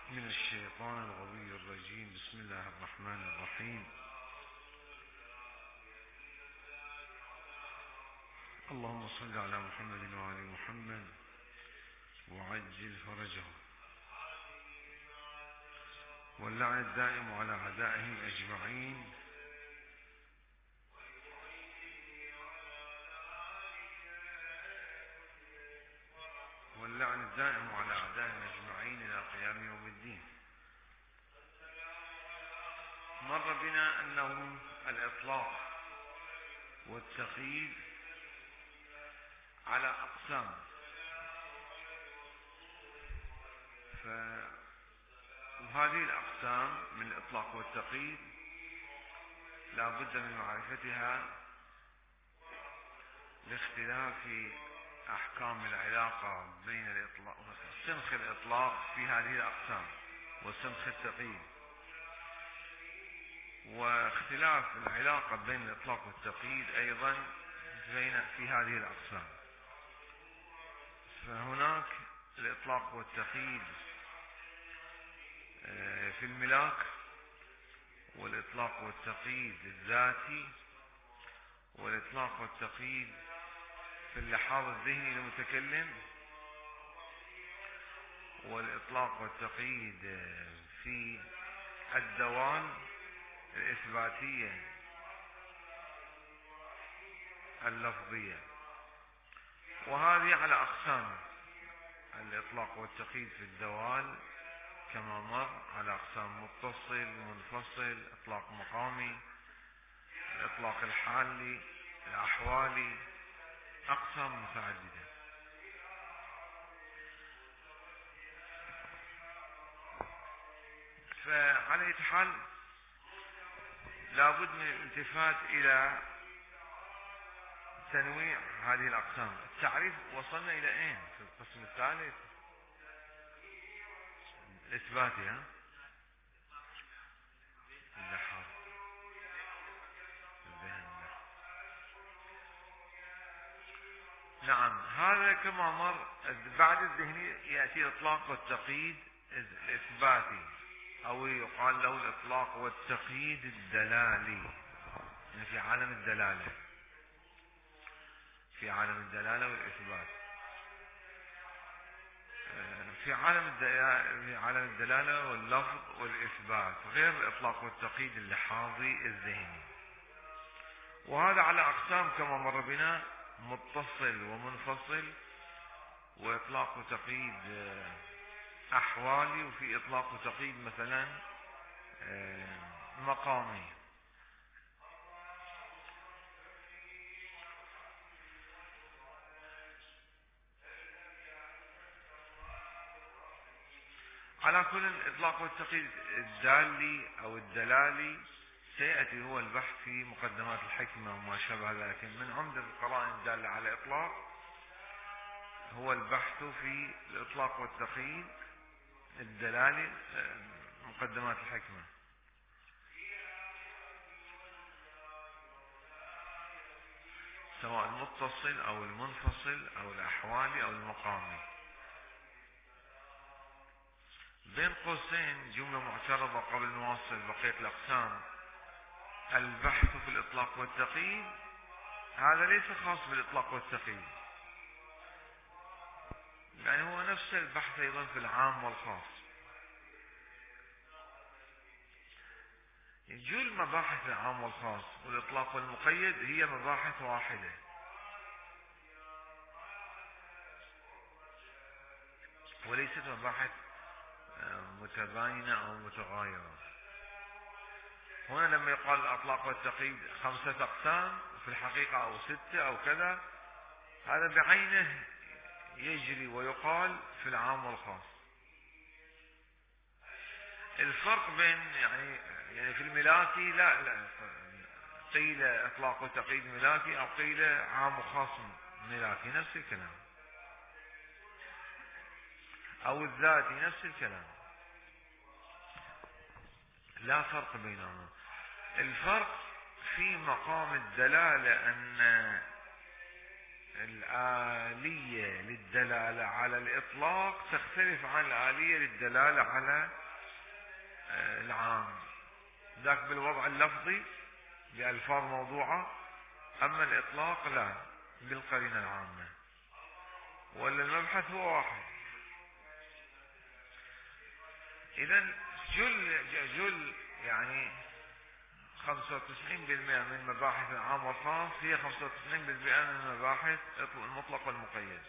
من الشيطان الغوي الرجيم. بسم الله الرحمن الرحيم. اللهم صل على محمد وعلى محمد وعجل فرجه، واللعن الدائم على أعدائهم أجمعين، واللعن الدائم على أعدائهم أجمعين إلى قيام يوم الدين. مر بنا أنه الإطلاق والتقييد على أقسام، وهذه الأقسام من الإطلاق والتقييد لا بد من معرفتها لاختلاف أحكام العلاقة بين الإطلاق سمخ الإطلاق في هذه الأقسام وسمخ التقييد، واختلاف العلاقة بين الإطلاق والتقييد أيضا في هذه الأقسام. فهناك الإطلاق والتقييد في الملاك، والإطلاق والتقييد الذاتي، والإطلاق والتقييد في اللحاظ الذهني للمتكلم، والإطلاق والتقييد في الدوال الإثباتية اللفظية. وهذه على أقسام: الإطلاق والتقييد في الدوال كما مر على أقسام: متصل، منفصل، إطلاق مقامي، الإطلاق الحالي، الأحوالي، أقسام متعددة. فعلى أي حال لابد من الالتفات إلى تنويع هذه الأقسام. التعريف وصلنا إلى أين في القسم الثالث؟ الإثباتي. اللحاظ الذهن. نعم، هذا كما مر. بعد الذهني يأتي الإطلاق والتقييد الإثباتي، أو يقال له الإطلاق والتقييد الدلالي، يعني في عالم الدلالة، في عالم الدلالة والإثبات. في عالم الدلالة واللفظ والإثبات، غير الإطلاق والتقييد اللحاظي الذهني. وهذا على أقسام كما مر بنا: متصل ومنفصل، وإطلاق وتقييد أحوالي، وفي إطلاق وتقييد مثلا مقامي. على كل الإطلاق والتقييد الدالي أو الدلالي سيأتي هو البحث في مقدمات الحكمة وما شابه ذلك. من عمدة القرائن الدالة على الإطلاق هو البحث في الإطلاق والتقييد الدلالي، مقدمات الحكمة. سواء المتصل أو المنفصل أو الأحوالي أو المقامي. بين قوسين جملة معترضة قبل نواصل بقية الأقسام: البحث في الإطلاق والتقييد هذا ليس خاص بالإطلاق والتقييد، يعني هو نفس البحث أيضا في العام والخاص. جل مباحث العام والخاص والإطلاق والمقيد هي مباحث واحدة، وليست مباحث متباينة أو متغايرة. هنا لما يقال الإطلاق والتقييد 5 أقسام في الحقيقة أو 6 أو كذا، هذا بعينه يجري ويقال في العام والخاص. الفرق بين يعني في الملاكي لا قيل إطلاق وتقييد ملاكي أو قيل عام وخاص ملاكي، نفس الكلام. أو الذاتي نفس الكلام، لا فرق بينهما. الفرق في مقام الدلالة، أن الآلية للدلالة على الإطلاق تختلف عن الآلية للدلالة على العام. ذاك بالوضع اللفظي بألفاظ موضوعة، أما الإطلاق لا، بالقرينة العامة. ولا المبحث هو واحد. إذا جل يعني 95% من مباحث العام والخاص هي 95% من مباحث المطلق والمقيد.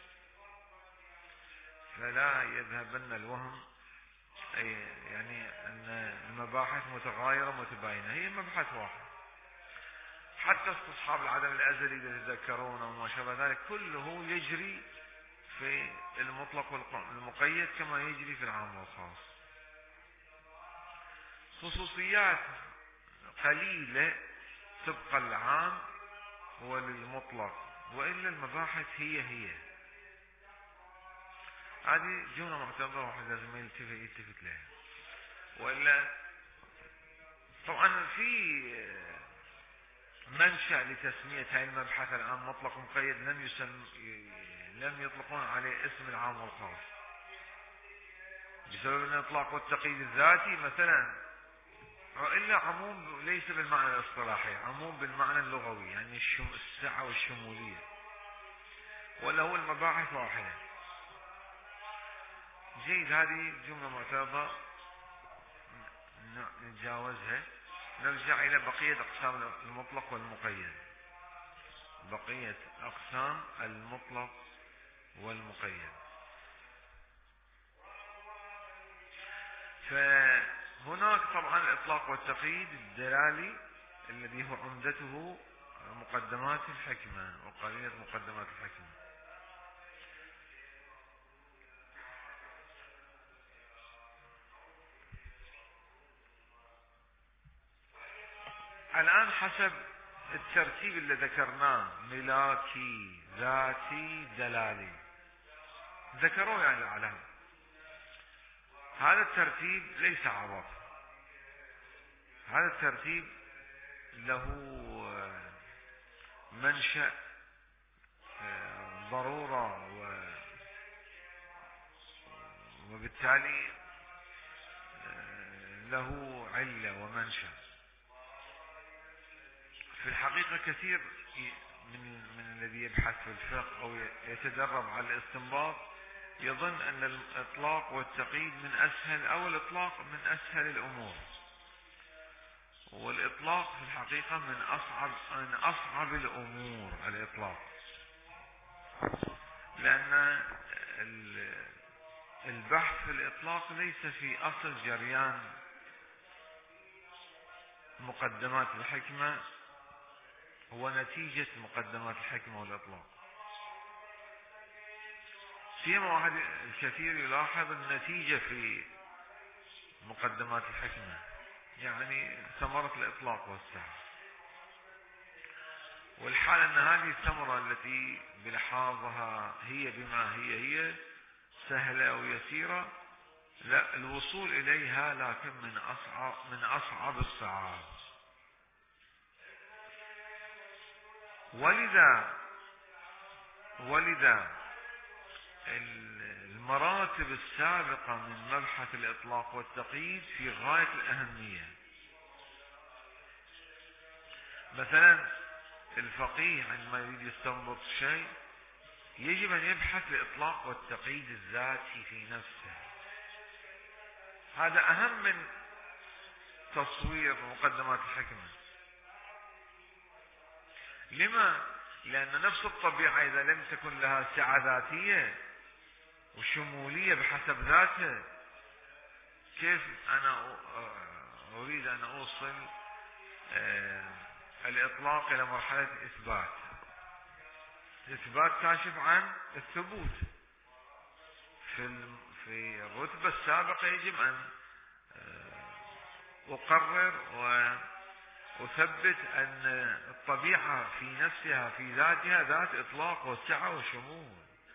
فلا يذهبن الوهم يعني أن المباحث متغايرة متباينة، هي مبحث واحد. حتى استصحاب العدم الأزلي إذا تذكرون وما شابه ذلك كله يجري في المطلق والمقيد كما يجري في العام والخاص. خصوصيات قليلة تبقى العام وللمطلق، وإلا المباحث هي هذه جملة معتبرة واحد لازم يلتفت لها. وإلا طبعا في منشأ لتسمية هاي المبحث العام مطلق ومقيد لم يطلقون عليه اسم العام والخاص بسبب الإطلاق والتقييد الذاتي مثلا، إلا عموم ليس بالمعنى الاصطلاحي، عموم بالمعنى اللغوي، يعني السعة والشمولية، ولا هو المباحث واحدة. جيد، هذه جملة معترضة نتجاوزها. نرجع إلى بقية أقسام المطلق والمقيد. بقية أقسام المطلق والمقيد. فهناك طبعا الإطلاق والتقييد الدلالي الذي هو عمدته مقدمات الحكمة وقرينة مقدمات الحكمة. الآن حسب الترتيب اللي ذكرناه، ملاكي ذاتي دلالي، ذكروا يعني العلم. هذا الترتيب ليس عبط، هذا الترتيب له منشأ ضرورة وبالتالي له علة ومنشأ. في الحقيقة كثير من الذي يبحث في الفقه أو يتدرب على الاستنباط يظن أن الإطلاق والتقييد من أسهل، أو الإطلاق من أسهل الأمور، والإطلاق في الحقيقة من أصعب الأمور. الإطلاق لأن البحث في الإطلاق ليس في أصل جريان مقدمات الحكمة، هو نتيجة مقدمات الحكمة والإطلاق. فيما واحد الكثير يلاحظ النتيجة في مقدمات الحكمة، يعني ثمرة الإطلاق والسعة، والحال أن هذه الثمرة التي بلحاظها هي بما هي سهلة ويسيرة، لا، الوصول إليها لكن من أصعب الصعاب. ولذا المراتب السابقة من مبحث الإطلاق والتقييد في غاية الأهمية. مثلا الفقيه عندما يريد يستنبط شيء يجب أن يبحث الإطلاق والتقييد الذاتي في نفسه. هذا أهم من تصوير مقدمات الحكمة. لما؟ لأن نفس الطبيعة إذا لم تكن لها سعة ذاتية وشمولية بحسب ذاتها، كيف أنا أريد أن أوصل الإطلاق إلى مرحلة إثبات؟ إثبات كاشف عن الثبوت. في الرتبة السابقة يجب أن أقرر وأثبت أن الطبيعة في نفسها في ذاتها ذات إطلاق وسعة وشمول.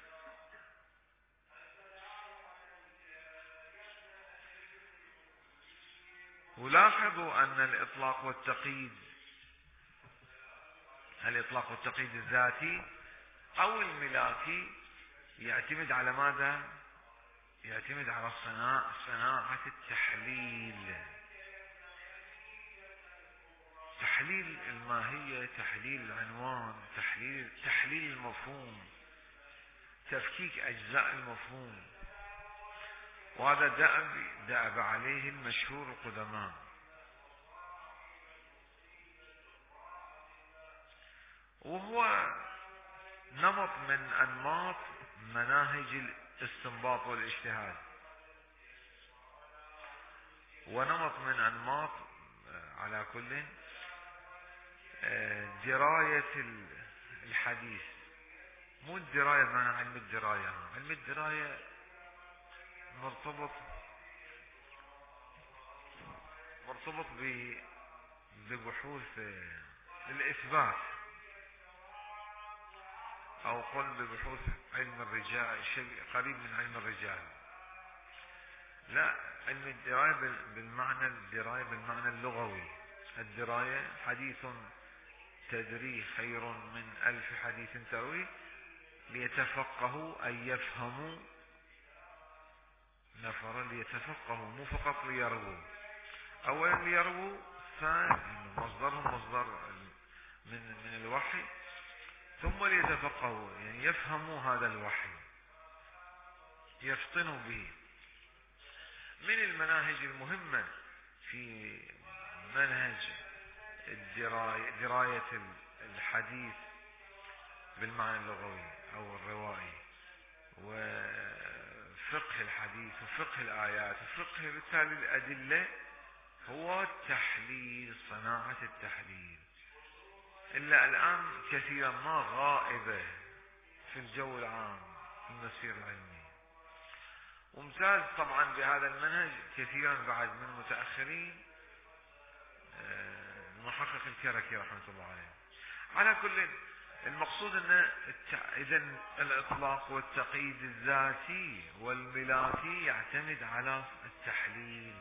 ولاحظوا أن الإطلاق والتقييد الذاتي أو الملاكي يعتمد على ماذا؟ يعتمد على صناعة التحليل، تحليل الماهية، تحليل العنوان، تحليل المفهوم، تفكيك أجزاء المفهوم. وهذا دأب عليه المشهور القدماء. وهو نمط من أنماط مناهج الاستنباط والاجتهاد، ونمط من أنماط على كل دراية الحديث. مو الدراية بمعنى علم الدراية، علم الدراية مرتبط ببحوث الإثبات، أو قل ببحوث علم الرجال، شيء قريب من علم الرجال. لا، علم الدراية بالمعنى اللغوي. الدراية حديث تدري خير من 1000 حديث تروي، ليتفقهوا أي يفهموا نفرا، ليتفقهوا مو فقط ليروا. أولا ليروا، مصدرهم مصدر من الوحي، ثم ليتفقهوا يعني يفهموا هذا الوحي، يفطنوا به. من المناهج المهمة في منهج دراية الحديث بالمعنى اللغوي أو الروائي، وفقه الحديث وفقه الآيات وفقه بالتالي الأدلة، هو التحليل، صناعة التحليل. إلا الآن كثيرا ما غائبة في الجو العام في المسير العلمي. وممتاز طبعا بهذا المنهج كثيرا بعد من المتأخرين، المحقق الكركي رحمة الله عليه. على كل المقصود أن إذن الإطلاق والتقييد الذاتي والملاكي يعتمد على التحليل.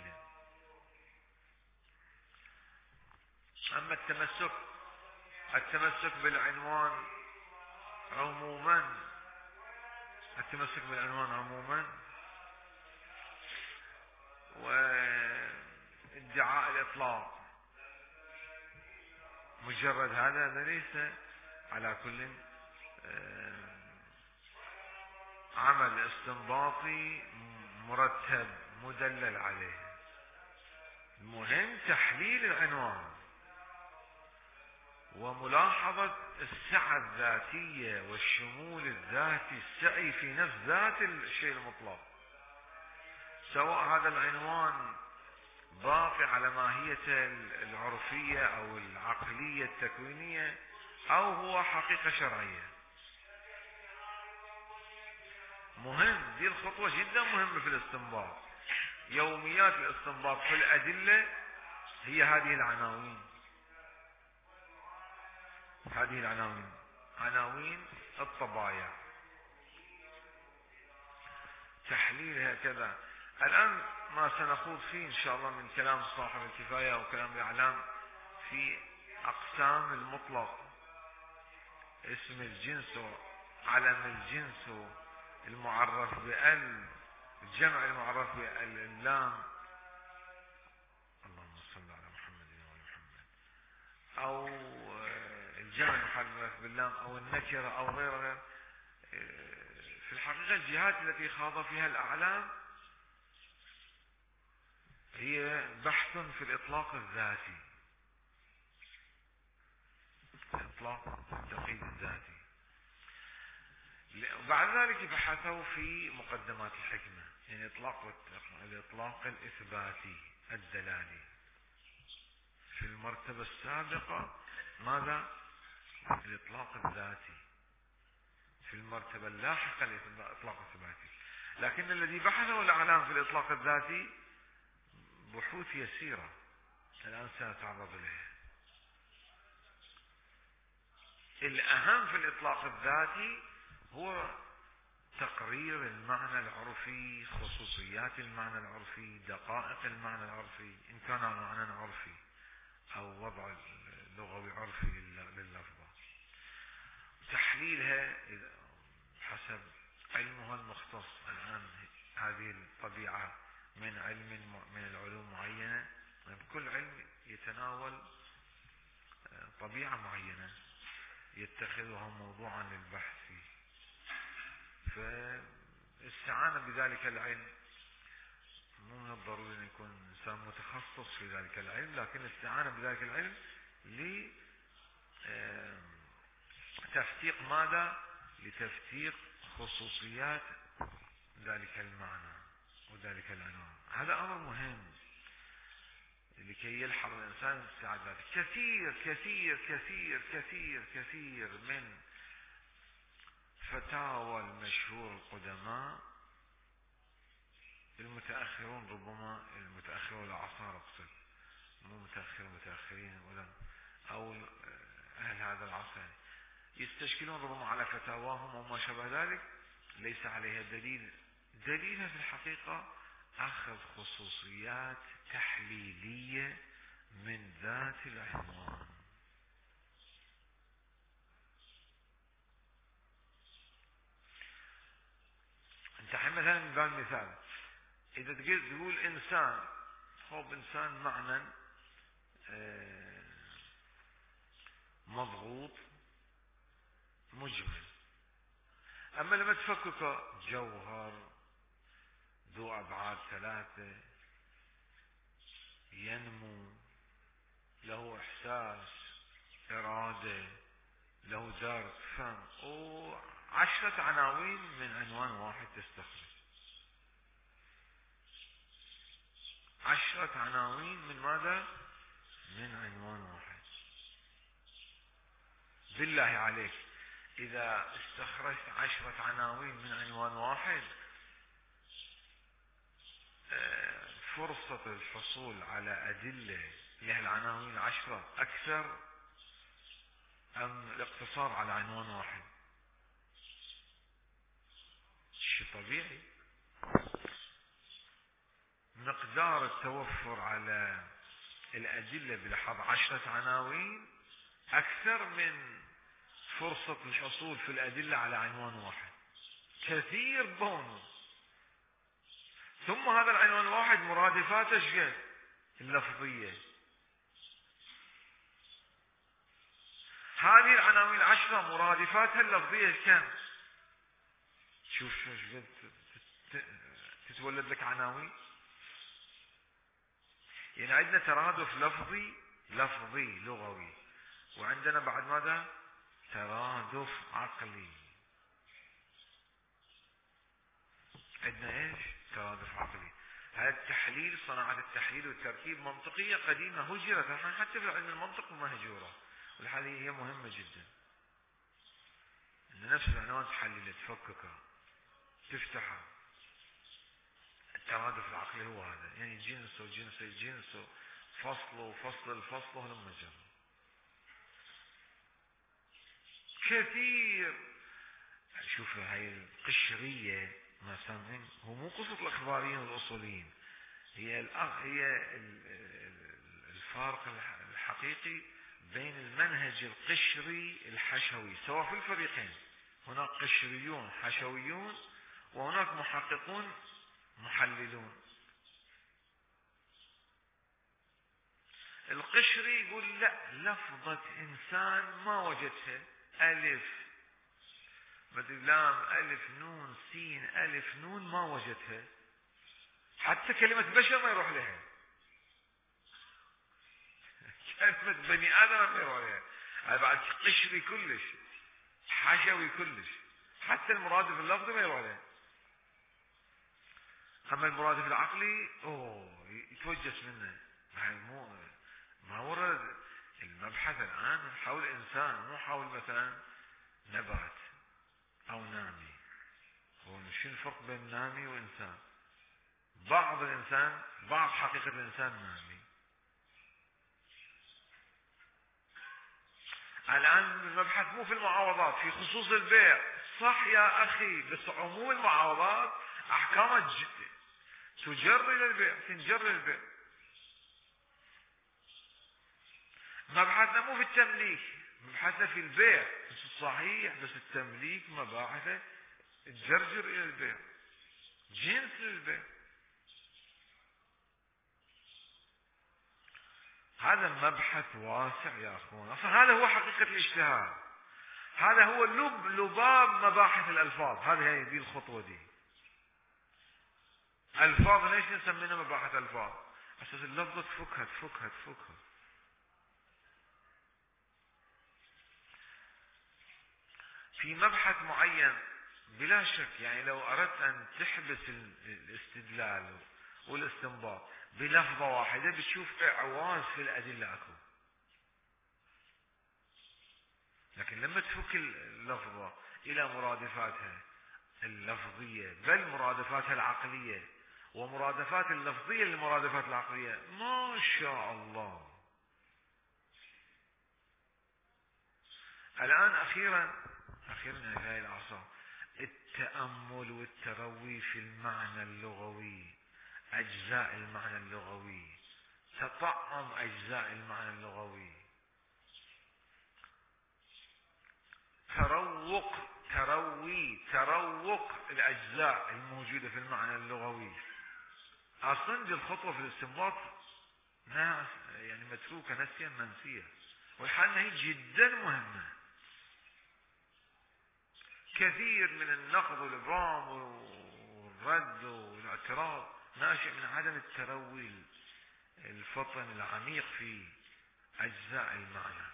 أما التمسك بالعنوان عموما، وادعاء الإطلاق مجرد هذا ليس على كل عمل استنباطي مرتب مدلل عليه. المهم تحليل العنوان وملاحظة السعة الذاتية والشمول الذاتي، السعي في نفس ذات الشيء المطلق، سواء هذا العنوان باقي على ماهيته العرفية أو العقلية التكوينية، أو هو حقيقة شرعية. مهم، دي الخطوة جدا مهمة في الاستنباط. يوميات الاستنباط في الأدلة هي هذه العناوين، عناوين الطبايع، تحليلها كذا. الآن ما سنخوض فيه إن شاء الله من كلام صاحب الكفاية وكلام الإعلام في أقسام المطلق، اسم الجنس وعلم الجنس، المعرف بال، الجمع المعرف باللام، اللهم صل على محمد وعلى محمد، أو الجمع المعرف باللام، أو النكرة أو غيرها. في الحقيقة الجهات التي خاض فيها الأعلام هي بحث في الإطلاق الذاتي، الإطلاق التقييد الذاتي. وبعد ذلك بحثوا في مقدمات الحكمة، يعني الإطلاق الإثباتي الدلالي. في المرتبة السابقة ماذا؟ الإطلاق الذاتي. في المرتبة اللاحقة الإطلاق الإثباتي. لكن الذي بحثه الأعلام في الإطلاق الذاتي بحوث يسيرة الآن سنتعرض لها. الأهم في الإطلاق الذاتي هو تقرير المعنى العرفي، خصوصيات المعنى العرفي، دقائق المعنى العرفي، إن كان معنى عرفي أو وضع لغوي عرفي لللفظة. تحليلها حسب علمها المختص. الآن هذه الطبيعة من العلوم معينة، كل علم يتناول طبيعة معينة يتخذها موضوعا للبحث فيه، فاستعان بذلك العلم. مو من الضروري أن يكون إنسان متخصص في ذلك العلم، لكن استعان بذلك العلم لتفتيق ماذا؟ لتفتيق خصوصيات ذلك المعنى وذلك العنوان. هذا أمر مهم لكي يلحظ الإنسان استعداد. كثير كثير كثير كثير كثير من فتاوى المشهور القدماء المتأخرون، ربما المتأخرون الأعصار أقصد، مو متأخرين ولا أو أهل هذا العصر، يستشكلون ربما على فتاواهم وما شابه ذلك ليس عليها دليل. دليلها في الحقيقة أخذ خصوصيات تحليلية من ذات العنوان. انت مثلا من باب المثال، اذا تقول انسان، خب انسان معنى مضغوط مجمل، اما لما تفكك جوهر ذو ابعاد ثلاثة، ينمو، له احساس، ارادة، له درك، فهم، و10 عناوين من عنوان واحد تستخرج. 10 عناوين من ماذا؟ من عنوان واحد. بالله عليك إذا استخرجت 10 عناوين من عنوان واحد، فرصة الحصول على أدلة لهالعناوين 10 أكثر أم الاقتصار على عنوان واحد؟ شيء طبيعي. مقدار التوفر على الأدلة بلحظ 10 عناوين أكثر من فرصة الحصول في الأدلة على عنوان واحد. كثير بونص. ثم هذا العنوان واحد مرادفاته شقد؟ اللفظية. هذه العناوين 10 مرادفاتها اللفظية كم؟ شوف شقد تتولد لك عناوين. يعني عندنا ترادف لفظي لغوي، وعندنا بعد ماذا؟ ترادف عقلي. عندنا ايش؟ ترادف عقلي. هذا التحليل، صناعة التحليل والتركيب منطقية قديمة هجرت، حتى في علم المنطق مهجورة، والحالية هي مهمة جدا. ان نفس العنوان تحلله، تفككه، تفتحه. الترادف العقلي هو هذا، يعني جنس فصل الفصل لما جرى. كثير. شوف هاي القشرية ما سامعين، هو مو قصة الأخباريين والأصوليين، هي الفارق الحقيقي بين المنهج القشري الحشوي، سواء في الفريقين، هناك قشريون حشويون وهناك محققون محللون. القشري يقول لا، لفظة إنسان ما وجدتها، ألف بدل لام ألف نون سين ألف نون ما وجدتها، حتى كلمة بشر ما يروح لها، كلمة بني آدم ما يروح لها. هذا بعد قشري كلش، حشوي كلش، حتى المرادف اللفظي ما يروح لها. أما المرادف العقلي يتوجس منه. ما ورد المبحث الآن حول إنسان، مو حول مثلا نبات أو نامي. شو الفرق بين نامي وإنسان؟ بعض حقيقة الإنسان نامي. الآن المبحث مو في المعاوضات، في خصوص البيع. صح يا أخي، بس عموم المعاوضات أحكامها تجري للبيع. مبحثنا مو في التمليك، مبحثه في البيع بس الصحيح، بس التمليك مباحثه تجرجر الى البيع، جنس للبيع. هذا مبحث واسع يا اخوان، اصلا هذا هو حقيقة الاجتهاد، هذا هو لباب مباحث الالفاظ. هذه هي دي الخطوة دي. الفاظ ليش نسمينا مباحث الفاظ؟ اساس اللفظة تفكها. في مبحث معين بلا شك، يعني لو اردت ان تحبس الاستدلال والاستنباط بلفظة واحدة بتشوف اعواز في الادلة اكو. لكن لما تفك اللفظة الى مرادفاتها اللفظية، بل مرادفاتها العقلية، ومرادفات اللفظية للمرادفات العقلية، ما شاء الله. الآن أخيرا في هذه العصر التأمل والتروي في المعنى اللغوي، أجزاء المعنى اللغوي، تطعم أجزاء المعنى اللغوي، تروق الأجزاء الموجودة في المعنى اللغوي. أصلا دي الخطوة في الاستنباط يعني متروكة نسيا منسية، والحال هي جدا مهمة. كثير من النقد والإبرام والرد والاعتراض ناشئ من عدم التروي الفطن العميق في أجزاء المعنى.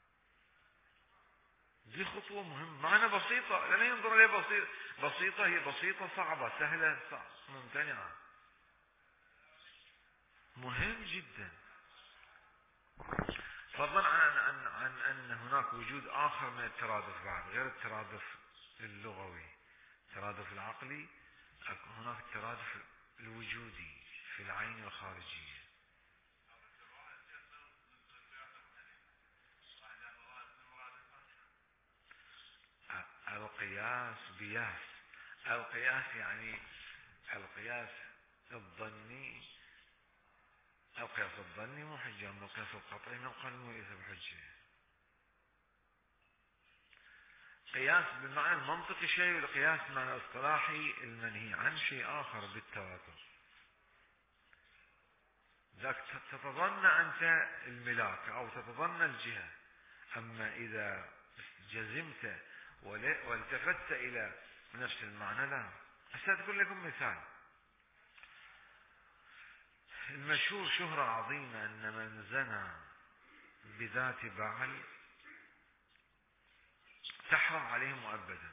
دي خطوة مهمة، معنى بسيطة لا ينظر إليها بسيطة، هي بسيطة صعبة، سهلة ممتنعة، مهم جدا. فضلا عن أن هناك وجود آخر من الترادف بعد، غير الترادف اللغوي، الترادف العقلي، هناك الترادف الوجودي في العين الخارجية. القياس يعني القياس الظني مو حجة، من القياس القطعي نقل وليس بحجة. قياس بالمعنى المنطقي شيء، والقياس بالمعنى الاصطلاحي المنهي عن شيء آخر بالتواتر. ذاك تتظن أنت الملاك أو تتظن الجهة، أما إذا جزمت والتفت إلى نفس المعنى لا. أقول لكم مثال المشهور شهرة عظيمة، أن من زنى بذات بعل تحرم عليه مؤبدا.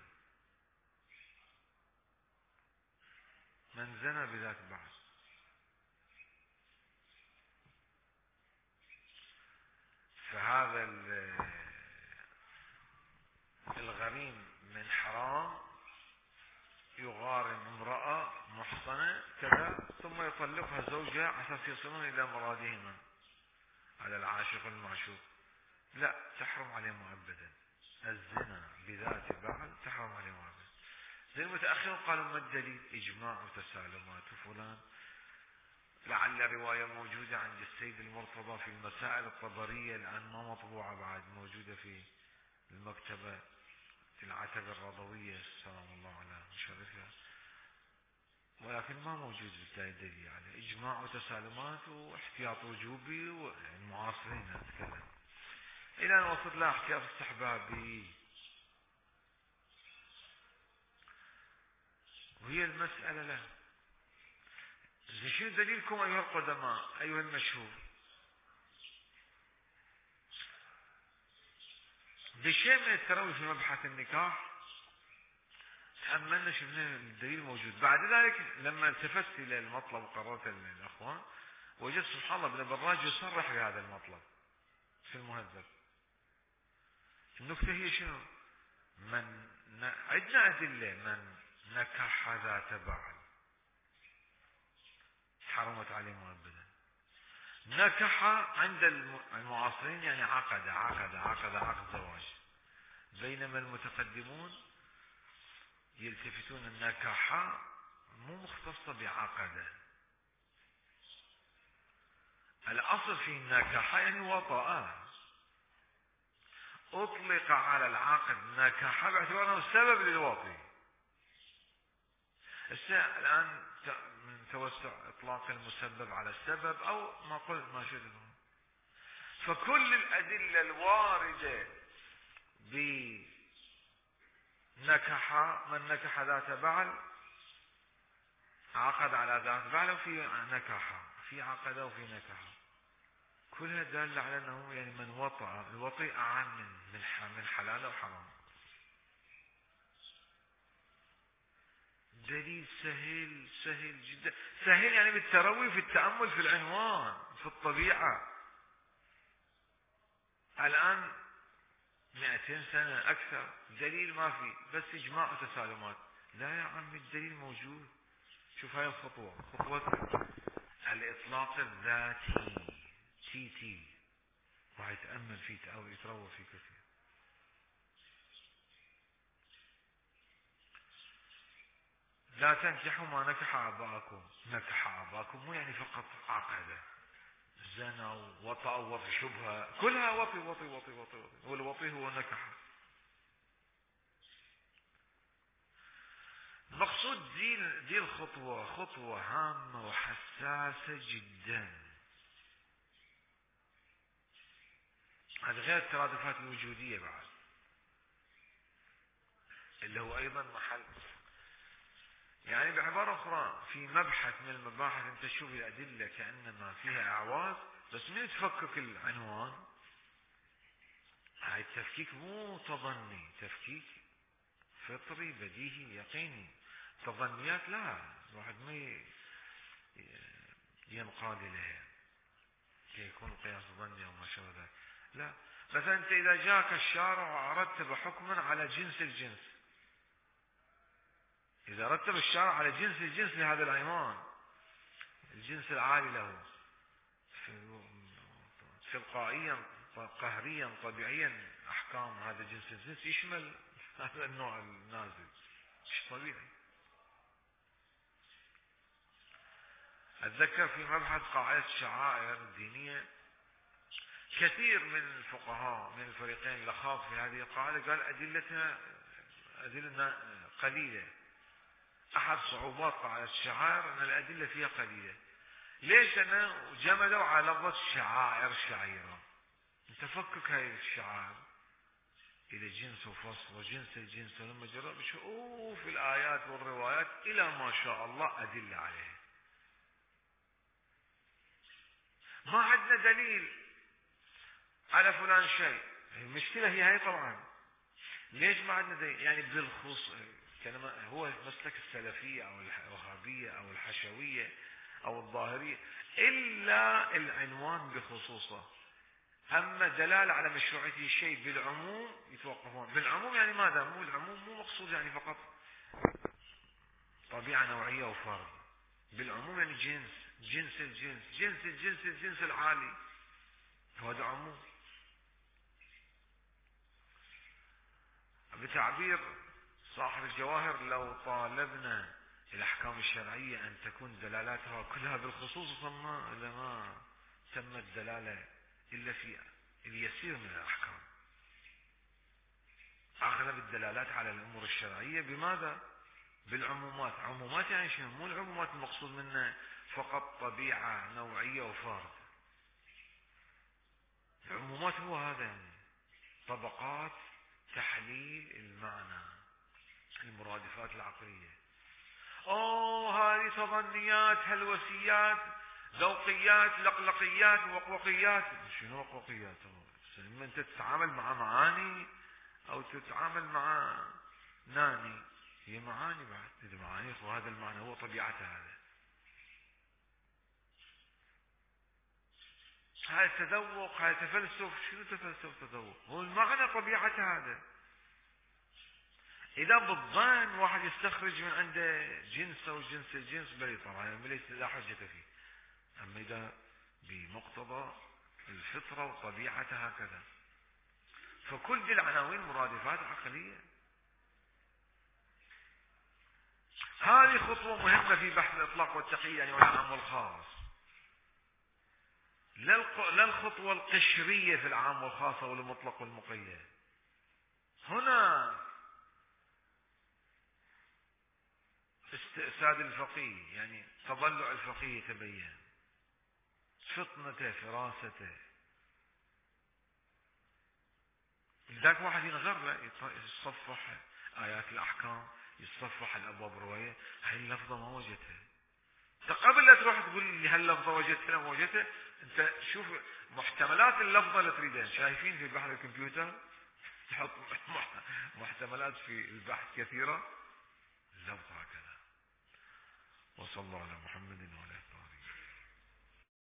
من زنى بذات بعل، فهذا الغريم من حرام يغارم امرأة محصنة كذا ثم يطلقها زوجها على اساس يصلون الى مرادهما، على العاشق المعشوق، لا تحرم عليه مؤبدا. الزنا بذات بعل تحرم عليه مؤبدا. زي المتأخرون قالوا ما الدليل؟ اجماع وتسالمات فلان، لعل رواية موجودة عند السيد المرتضى في المسائل الطبرية الآن ما مطبوعة بعد، موجودة في المكتبة في العتبة الرضوية سلام الله على مشرفها، ولكن ما موجود بالتالي دليل على إجماع وتسالمات واحتياط وجوبي، والمعاصرين نتكلم إلى أن وصلت لها احتياط استحبابي. وهي المسألة له شو دليلكم أيها القدماء أيها المشهور؟ بشيء من التروي في مبحث النكاح تأملنا شفنا الدليل موجود. بعد ذلك لما التفت إلى المطلب وقررت الأخوان وجدت سبحان الله ابن براج يصرح بهذا المطلب في المهذب. النكتة هي شنو؟ عندنا أدلة من نكح ذات بعل حرمت عليه مؤبدا. نكح عند المعاصرين يعني عقد زواج، بينما المتقدمون يلتفتون النكاح مو مختصة بعقده. الأصل في النكاح يعني وطأ، أطلق على العقد نكح باعتبار أنه سبب للوطي. الآن من توسع إطلاق المسبب على السبب أو ما قلت ما شئت. فكل الأدلة الواردة بنكح، من نكح ذات بعل عقد على ذات بعل وفي نكح، في عقد وفي نكح، كلها دالة على أنه يعني من وطأ، الوطيء أعم من حلال وحرام. دليل سهل سهل جدا، سهل يعني بالتروي في التأمل في العنوان في الطبيعة. الآن 200 سنة أكثر دليل ما في، بس إجماع وتسالمات. لا يا عمي الدليل موجود. شوف هاي الخطوة، خطوة الإطلاق الذاتي تي راح يتأمل فيه أو يتروى فيه كثير. لا تنكحوا ما نكح آباءكم. نكح آباءكم مو يعني فقط عقد، زنوا وطأوا وطي شبهة، كلها وطي وطي وطي وطي وطي، والوطي هو نكح. المقصود دي الخطوة خطوة هامة وحساسة جدا. هذا غير الترادفات الوجودية بعد، اللي هو أيضا محل، يعني بعبارة أخرى في مبحث من المباحث أنت تشوف الأدلة كأنما فيها أعواز، بس من تفكك العنوان. هاي التفكيك مو تظني، تفكيك فطري بديهي يقيني. تظنيات لا، الواحد ما ينقاد إليها كي يكون القياس ظني أو ما شابه ذلك. لا، مثلا أنت إذا جاءك الشارع وأردت حكما على جنس الجنس، إذا رتب الشارع على جنس الجنس لهذا العنوان، الجنس العالي له تلقائيا قهريا طبيعيا أحكام هذا جنس الجنس يشمل هذا النوع النازل، مش طبيعي. أتذكر في مبحث قاعدة الشعائر الدينية كثير من الفقهاء من الفريقين اللي خاض في هذه القاعدة قال أدلتنا قليلة. أحد صعوبات قاعدة الشعائر أن الأدلة فيها قليلة. ليش؟ أنا جمدوا على لفظ شعائر شعيرة. تفكك هاي الشعائر إلى جنس وفصل وجنس الجنس، ولما جرب بشوف الآيات والروايات إلى ما شاء الله أدلة عليها. ما عندنا دليل على فلان شيء. المشكلة هي هاي طبعا. ليش ما عندنا دليل؟ يعني بالخصوص هو مسلك السلفية أو الوهابية أو الحشوية أو الظاهرية، إلا العنوان بخصوصه. أما دلالة على مشروعية الشيء بالعموم يتوقفون. بالعموم يعني ماذا؟ مو العموم مو مقصود يعني فقط طبيعة نوعية وفرد. بالعموم يعني جنس الجنس العالي، هذا عموم. بتعبير صاحب الجواهر، لو طالبنا الأحكام الشرعية أن تكون دلالاتها كلها بالخصوص لما تمت دلالة إلا في اليسير من الأحكام. أغلب الدلالات على الأمور الشرعية بماذا؟ بالعمومات. عمومات يعني شنو؟ مو العمومات المقصود منها فقط طبيعة نوعية وفرد. العمومات هو هذا يعني طبقات تحليل المعنى، المرادفات العقلية. هذه تظنيات، هلوسيات، ذوقيات، لقلقيات، وقوقيات. شنو وقوقيات؟ لما انت تتعامل مع معاني او تتعامل مع ناني، هي معاني بعد. إذا معاني وهذا المعنى هو طبيعته. هاي تذوق، هاي تفلسف. شنو تذوق؟ هو المعنى طبيعته هذا. إذا بالظن واحد يستخرج من عنده جنس أو جنس الجنس بلي طبعا ليس لا حجة فيه. أما إذا بمقتضى الفطرة وطبيعته هكذا، فكل دي العناوين مرادفات عقلية. هذه خطوة مهمة في بحث الإطلاق والتقييد يعني والعام والخاص. لا الخطوة القشرية في العام والخاص والمطلق والمقيد. هنا استئساد الفقيه، يعني تضلع الفقيه يتبين، فطنته، فراسته. لذلك واحد ينغر يتصفح آيات الأحكام، يتصفح الأبواب الرواية، هاي اللفظة ما وجدتها. قبل لا تروح تقول لي هاللفظة وجدتها ما وجدتها، انت شوف محتملات اللفظة اللي تريدها. شايفين في بحر الكمبيوتر تحط محتملات في البحث كثيرة، اللفظة هكذا. وصلى الله على محمد وعلى آله.